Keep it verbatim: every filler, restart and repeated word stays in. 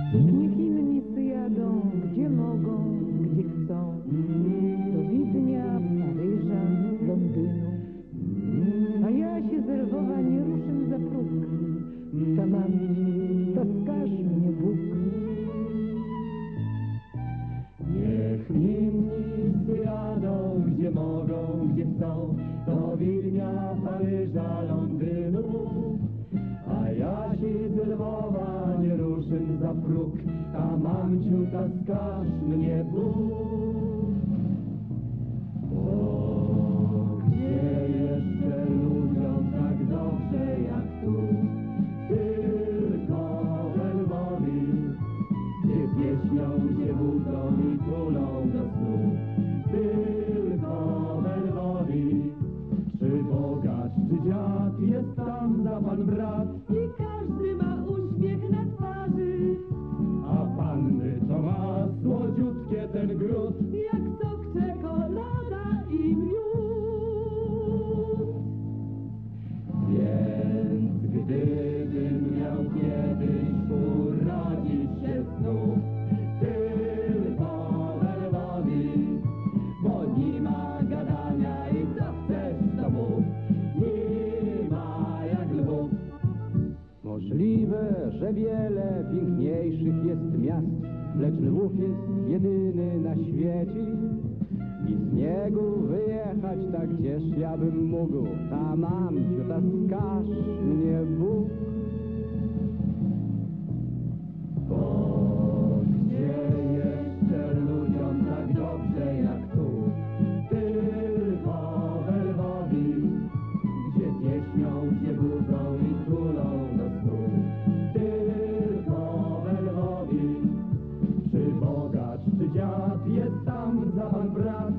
Niech inni jadą, gdzie mogą, gdzie chcą, do Widnia, Paryża, Londynu. A ja się z Lwowa nie ruszę za próg. Ta mamci, to skaż mnie Bóg. Niech inni jadą, gdzie mogą, gdzie chcą, do Wilnia, Paryża, Londynu. A ja się z Lwowa nie ruszę za próg, ta mamciu, ta skaż mnie Bóg. O, gdzie jeszcze ludziom tak dobrze jak tu, tylko we Lwowie, gdzie pieśnią się budzą i tulą do snu. Tylko we Lwowie, czy bogacz, czy dziad, jest tam za pan brat. I każdy ma uśmiech na twarzy, A panny to ma słodziutkie ten gród. jak sok, czekolada i miód. Więc gdybym miał kiedyś urodzić się znów, tylko we Lwowie, bo nie ma gadania i co chcesz to mów, nie ma jak Lwów. Możliwe, że wiele piękniejszych jest miast, lecz Lwów jest jedyny na świecie. I z niego wyjechać tak gdzież ja bym mógł, ta mamciu, ta skaż mnie Bóg. Bo gdzie jeszcze ludziom tak dobrze jak tu, tylko we Lwowie, gdzie pieśnią się budzą i tulą do snu. Tylko we Lwowie, czy bogacz, czy dziad, jest tam za pan brat.